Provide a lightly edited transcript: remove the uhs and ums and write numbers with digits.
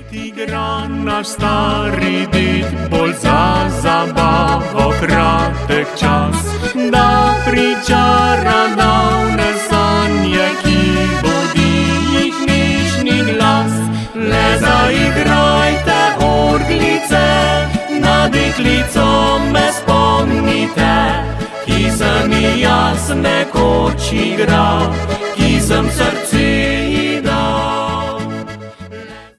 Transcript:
Igra naš stari ded, bolj za zabavo kratek čas, da pričara davne sanje, ki budi jih nežni glas. Le zaigrajte orglice, na deklico me spomnite, ki sem ji jaz nekoč igral, ki sem srce